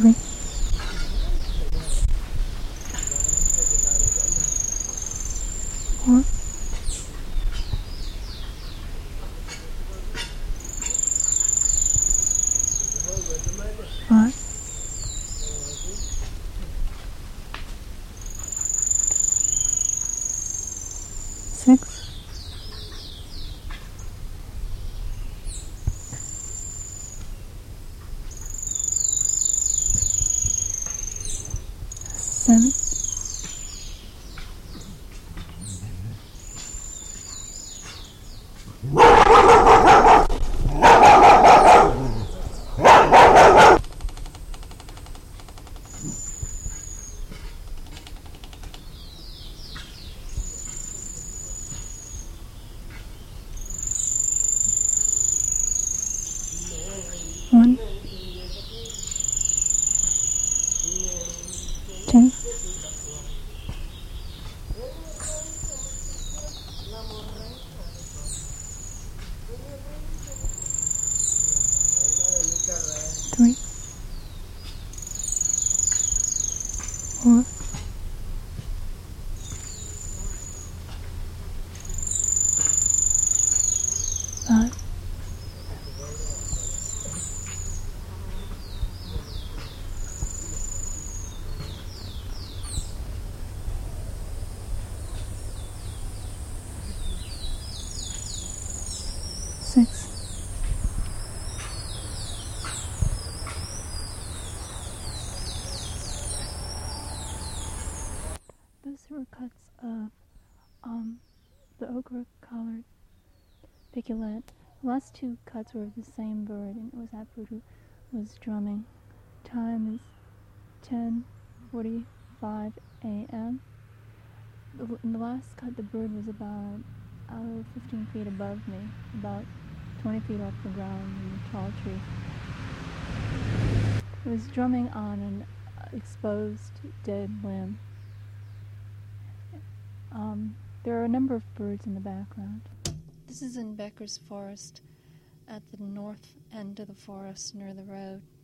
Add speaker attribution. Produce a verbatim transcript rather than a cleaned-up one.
Speaker 1: three, four, five, six, seven, one, two, three, four, five, six, those were cuts of um, the ochre-collared picolet. The last two cuts were of the same bird, and it was that bird who was drumming. Time is ten forty-five a.m. In the last cut, the bird was about oh, fifteen feet above me, about twenty feet off the ground in a tall tree. It was drumming on an exposed dead limb. Um, there are a number of birds in the background. This is in Becker's Forest, at the north end of the forest near the road.